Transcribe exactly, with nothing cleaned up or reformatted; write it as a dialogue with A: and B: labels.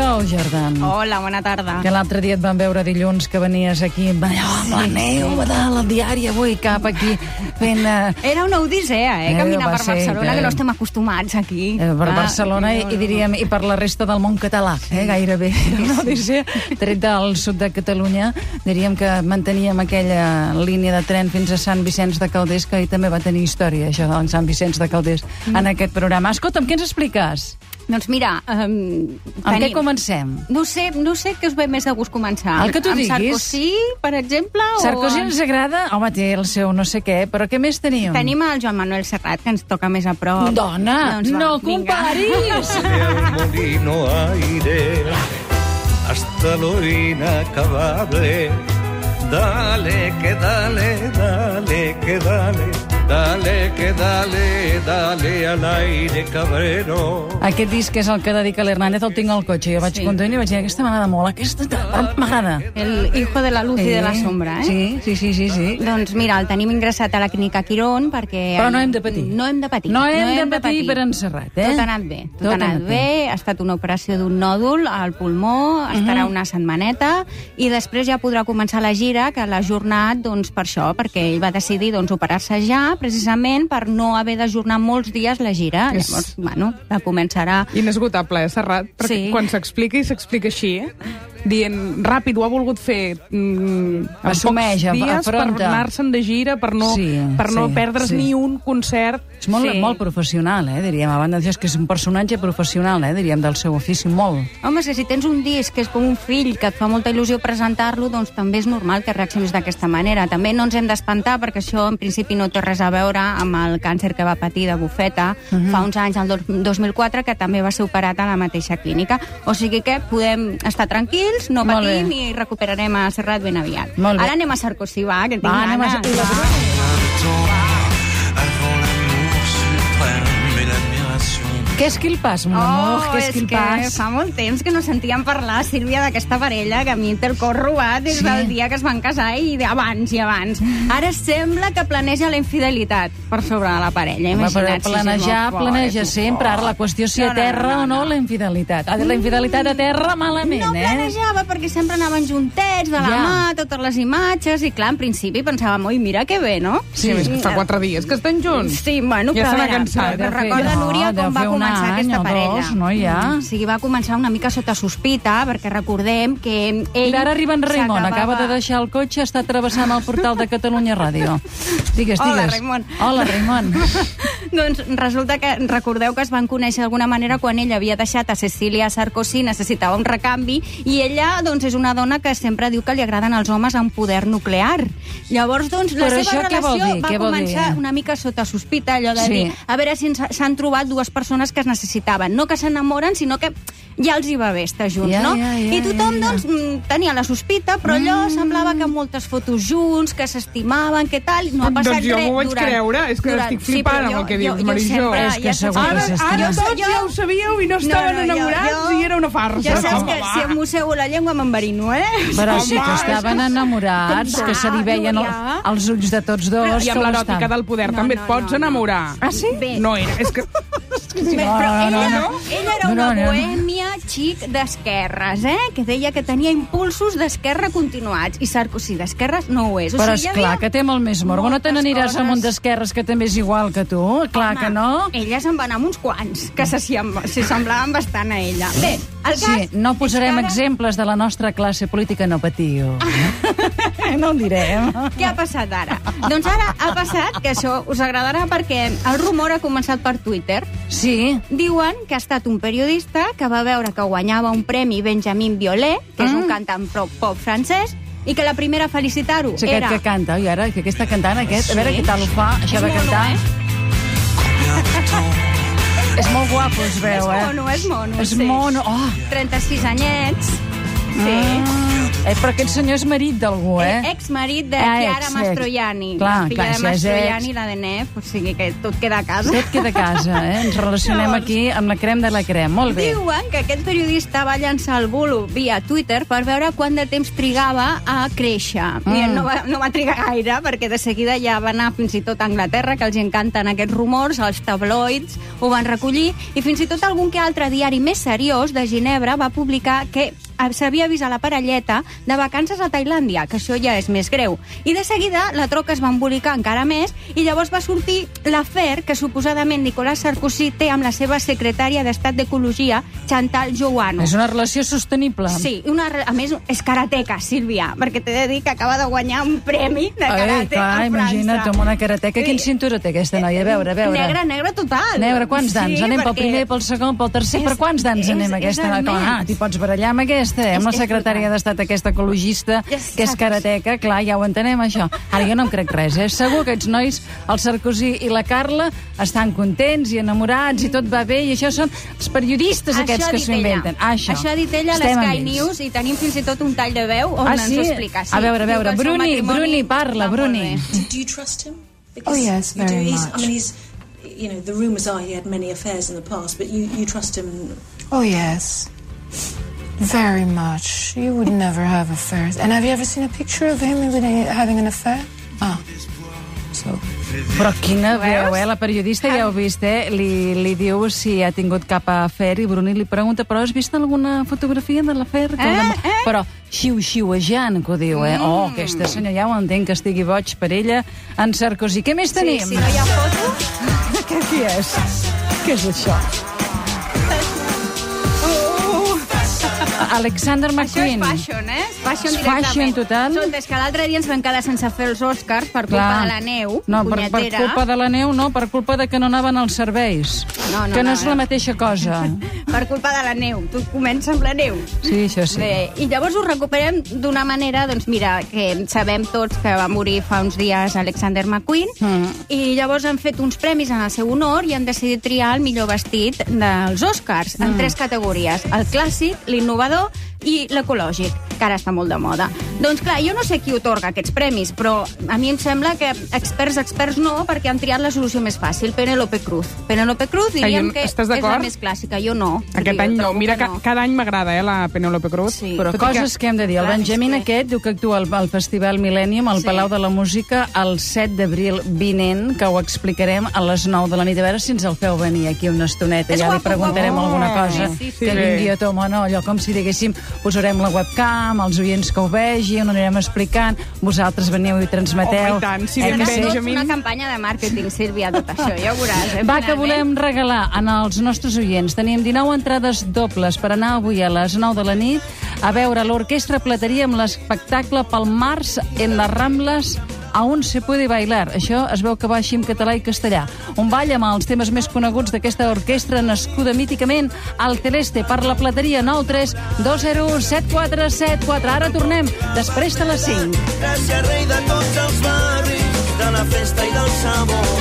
A: Carol Jordan.
B: Hola, bona tarda.
A: Que l'altre dia et vam veure dilluns que venies aquí amb oh, la neu de la diària avui cap aquí fent... Uh...
B: Era una odissea, eh, caminar per
A: ser,
B: Barcelona,
A: que...
B: que no estem acostumats aquí.
A: Eh, per
B: ah,
A: Barcelona no, no. I diríem i per la resta del món català, sí. eh, gairebé. Una odissea, tret del sud de Catalunya, diríem que manteníem aquella línia de tren fins a Sant Vicenç de Calders, que també va tenir història, això de Sant Vicenç de Calders, mm. en aquest programa. Escolta'm, què ens expliques?
B: Doncs mira... Um,
A: amb tenim... què comencem?
B: No sé, no sé què us ve més de gust començar.
A: El que tu
B: amb
A: diguis.
B: Sarkozy, per exemple?
A: Sarkozy
B: o...
A: ens agrada? Home, té el seu no sé què, però què més tenim?
B: Tenim el Joan Manuel Serrat, que ens toca més a prop.
A: Dona, doncs va, no comparis!
C: Al molino aire, hasta la orina acabable. Dale, que dale, dale, que dale. Dale, que dale, dale al aire, cabrero.
A: Aquest disc és el que dedica l'Hernández, el tinc al cotxe. Jo vaig sí. content i vaig dir, aquesta m'agrada molt, aquesta m'agrada.
B: El hijo de la luz sí. i de la sombra, eh?
A: Sí, sí, sí, sí, sí.
B: Doncs mira, el tenim ingressat a la clínica Quirón perquè...
A: Però no hem de patir.
B: No hem de patir.
A: No hem, no hem de, patir de patir per en Serrat, eh?
B: Tot ha anat bé. Tot, Tot ha anat bé. bé. Ha estat una operació d'un nòdul al pulmó, estarà uh -huh. una setmaneta i després ja podrà començar la gira, que l'ha ajornat, doncs, per això, perquè ell va decidir, doncs, operar-se ja, precisament per no haver d'ajornar molts dies la gira. És... Llavors, bueno, la començarà...
D: Inesgotable, eh, Serrat? Perquè sí. quan s'explica i s'explica així, eh? dient ràpid, ho ha volgut fer mm, en
A: Assumeix,
D: pocs dies
A: afronta.
D: per anar-se'n de gira, per no,
A: sí,
D: per no
A: sí,
D: perdre's
A: sí.
D: ni un concert.
A: És molt,
B: sí.
A: molt professional, eh, diríem. A banda d'això, que és un personatge professional, eh, diríem, del seu ofici, molt.
B: Home, és que si tens un disc que és com un fill, que et fa molta il·lusió presentar-lo, doncs també és normal que reaccionis d'aquesta manera. També no ens hem d'espantar, perquè això en principi no té res a veure amb el càncer que va patir de bufeta uh -huh. fa uns anys, el dos mil quatre, que també va ser operat a la mateixa clínica. O sigui que podem estar tranquils, no patim i recuperarem a Serrat ben aviat. Ara anem a Sarkozy, va, que tinc
A: va,
B: ganes.
A: A... Què és quilpàs, mon amor?
B: Oh,
A: Què és quilpàs?
B: que fa molt temps que no sentíem parlar, Sílvia, d'aquesta parella que a mi té el cor robat des sí. del dia que es van casar i abans i abans. Ara sembla que planeja la infidelitat per sobre de la parella. Imagina't,
A: però planejar,
B: si
A: planeja sempre. Ara la qüestió si no, a terra no, no, no, o no la infidelitat. A la infidelitat a terra malament,
B: no
A: eh?
B: No planejava perquè sempre anaven juntets, de la ja. mà, totes les imatges, i clar, en principi pensàvem, oi, mira que bé, no?
D: Sí, sí. Fa quatre dies que estan junts.
B: Sí, bueno,
D: ja
B: però a veure,
D: cansat.
B: recorda,
A: no,
B: Núria, com va començar
A: any,
B: aquesta parella.
A: Dos, no, ja.
B: Mm, o sigui, va començar una mica sota sospita, perquè recordem que ell...
A: I ara arriba en Raimon, acaba de deixar el cotxe, està travessant el portal de Catalunya Ràdio. Digues, digues.
B: Hola, Raimon.
A: Hola, Raimon.
B: Doncs resulta que, recordeu que es van conèixer d'alguna manera quan ell havia deixat a Cecília Sarkozy, necessitava un recanvi, i ella, doncs, és una dona que sempre diu que li agraden els homes amb poder nuclear. Llavors, doncs, la
A: Però
B: seva relació va començar una mica sota sospita, allò de sí. dir, a veure si s'han trobat dues persones que es necessitaven. No que s'enamoren, sinó que ja els hi va bé estar junts,
A: ja,
B: no?
A: Ja, ja,
B: I tothom,
A: ja, ja.
B: doncs, tenia la sospita, però allò mm. semblava que moltes fotos junts, que s'estimaven, que tal, no ha passat
D: doncs jo
B: res.
D: Doncs jo m'ho vaig
B: durant,
D: creure, és que
B: durant,
D: estic flipant
B: sí,
D: amb el que dius, Marijó.
B: Sempre,
A: és que
B: ja
A: segur
D: ara,
A: que
D: ara tots
B: jo,
D: ja ho sabíeu i no estaven
B: no, no,
D: enamorats
B: jo, jo,
D: i era una farsa.
B: Ja saps que si em mossego la llengua m'enverino, eh?
A: Però sí que estaven enamorats, que se li veien els ulls de tots dos.
D: I amb l'eròtica del poder també et pots enamorar.
A: Ah, sí?
D: No era, és que...
B: Però ella, ella era una bohèmia xic d'esquerres, eh? Que deia que tenia impulsos d'esquerra continuats. I Sarkozy d'esquerres no ho és. O
A: Però
B: sigui,
A: és clar que té molt més morbo. No te n'aniràs amb un
B: coses.
A: d'esquerres que també és igual que tu? Clar
B: Home,
A: que no.
B: Ella se'n va anar amb uns quants, que se s'hi semblaven bastant a ella. Bé, el cas...
A: Sí, no posarem
B: ara...
A: exemples de la nostra classe política, no patiu. No ho direm.
B: Què ha passat ara? Doncs ara ha passat, que això us agradarà perquè el rumor ha començat per Twitter.
A: Sí.
B: Diuen que ha estat un periodista que va veure que guanyava un premi Benjamin Biolay, que és un cantant pop francès, i que la primera a felicitar-ho
A: és aquest
B: era...
A: que canta, i ara, que està cantant aquest, a veure
B: Sí.
A: què tal ho fa, això
B: És
A: de
B: mono,
A: cantar.
B: eh?
A: És molt guapo, es veu,
B: És
A: eh?
B: mono, és mono.
A: És
B: sí.
A: mono, oh!
B: trenta-sis anyets. Sí.
A: Eh, però aquest senyor és marit d'algú, eh?
B: Ex-marit de
A: Ah,
B: Chiara
A: ex,
B: Mastroianni.
A: Clar,
B: la filla
A: clar,
B: de
A: si és
B: Mastroianni,
A: ex.
B: la de Nef, o sigui que tot queda a casa.
A: Tot queda a casa, eh? Ens relacionem
B: Llavors,
A: aquí amb la crem de la crem. Molt bé.
B: Diuen que aquest periodista va llançar el bulo via Twitter per veure quant de temps trigava a créixer. Mm. I no va, no va trigar gaire, perquè de seguida ja va anar fins i tot a Anglaterra, que els encanten aquests rumors, els tabloids ho van recollir, i fins i tot algun que altre diari més seriós de Ginebra va publicar que s'havia vist a la parelleta de vacances a Tailàndia, que això ja és més greu. I de seguida la troca es va embolicar encara més i llavors va sortir l'afer que suposadament Nicolas Sarkozy té amb la seva secretària d'Estat d'Ecologia, Chantal Jouano.
A: És una relació sostenible.
B: Sí, una, a més és karateca, Sílvia, perquè t'he de dir que acaba de guanyar un premi de karate
A: Ai, clar,
B: a França.
A: imagina't, amb una karateca. Quin cinturó té aquesta noia? A veure, a veure.
B: Negre, negre total.
A: Negre, quants dans?
B: Sí,
A: anem pel
B: perquè
A: primer, pel segon, pel tercer?
B: és-
A: Per quants dans
B: és-
A: anem
B: és
A: aquesta?
B: el
A: Clar,
B: mes.
A: t'hi pots barallar amb aquesta, eh? amb la
B: És- és
A: secretària
B: brutal.
A: d'Estat, aquesta ecologista, que és karateca, clar, ja ho entenem, això. Ara jo no em crec res, eh? Segur que aquests nois, el Sarkozy i la Carla, estan contents i enamorats i tot va bé, i això són els periodistes aquests
B: Això
A: que
B: ha dit
A: s'ho inventen.
B: ella.
A: Això.
B: Això ha dit ella a
A: Estem amb
B: l'Sky
A: ells.
B: News i tenim fins i tot un tall de veu on
A: Ah,
B: ens
A: sí?
B: ho explica. Sí.
A: A veure, a
B: Diu
A: veure,
B: que el seu
A: Bruni,
B: matrimoni
A: Bruni, parla,
B: va molt
A: Bruni.
B: bé.
E: Do you trust him?
F: Oh, yes,
E: you
F: very
E: do. He's,
F: much.
E: I mean, he's, you know, the rumours are he had many affairs in the past, but you, you trust him.
F: Oh, yes. Very much. You would never have affairs. And have you ever seen a picture of him with a, having an affair? Ah. So.
A: Però quina veu, eh? La periodista, ja ho heu vist, eh? Li, li diu si ha tingut cap afer i Bruni li pregunta, però has vist alguna fotografia de l'afer?
B: Eh, eh?
A: Però xiu-xiuejant, que ho diu, eh? Mm. Oh, aquesta senyora, ja ho entenc, que estigui boig per ella, en Sarkozy. Què més tenim?
B: Sí, si no hi ha foto...
A: Què qui és? Què és això? Alexander
B: Això és
A: McQueen.
B: fashion, eh? Fashion
A: És
B: directament.
A: fashion total.
B: Escolta, és que l'altre dia ens vam quedar sense fer els Oscars per culpa
A: Clar.
B: de la neu,
A: No, per, per
B: punyetera.
A: culpa de la neu, no, per culpa de que no anaven als serveis.
B: No, no,
A: que no,
B: no,
A: és la
B: eh?
A: mateixa cosa.
B: Per culpa de la neu. Tu comença amb la neu.
A: Sí, això sí.
B: Bé, i llavors ho recuperem d'una manera, doncs mira, que sabem tots que va morir fa uns dies Alexander McQueen,
A: Mm.
B: i llavors han fet uns premis en el seu honor i han decidit triar el millor vestit dels Oscars, en
A: Mm.
B: tres categories: el clàssic, l'innovador i l'ecològic, que ara està molt de moda. Doncs clar, jo no sé qui otorga aquests premis, però a mi em sembla que experts, experts no, perquè han triat la solució més fàcil, Penélope Cruz. Penélope Cruz diríem
D: jo-
B: que
D: estàs
B: és la
D: d'acord?
B: més clàssica, jo no.
D: Aquest
B: Jo
D: any no.
B: trobo
D: Mira,
B: que
D: que cada any m'agrada, eh, la Penélope Cruz.
B: Sí.
A: Però
D: Tot i
A: coses que hem de dir. El
B: Clar,
A: Benjamin
B: és que-
A: aquest diu que actua al, al Festival Millennium al
B: Sí.
A: Palau de la Música el set d'abril vinent, que ho explicarem a les nou de la nit. A veure si ens el feu venir aquí una estoneta.
B: És
A: ja li
B: guapo,
A: preguntarem
B: guapo.
A: alguna cosa
B: Sí, sí,
D: sí.
A: que
D: Sí.
A: vingui a tom o no. Allò com si diguéssim, posarem la webcam, els oients que ho vegin, ho anirem explicant, vosaltres veniu i transmeteu.
D: Home, i tant, si
A: Eh,
D: ben
A: que
D: bé,
A: sí?
B: Tot
D: Benjamin.
B: una campanya de màrqueting, Sílvia, tot això, ja ho veuràs. Eh,
A: Va, que
B: finalment.
A: volem regalar als nostres oients. Tenim dinou entrades dobles per anar avui a les nou de la nit a veure l'Orquestra Plateria amb l'espectacle pel març en les Rambles Aún se puede bailar. Això es veu que va així en català i castellà. Un ball amb els temes més coneguts d'aquesta orquestra nascuda míticament al Celeste per la Plateria. Nou tres dos zero set quatre set quatre. Ara tornem després de les cinc.
G: Gràcies, rei de tots els barris, de la festa i del sabor.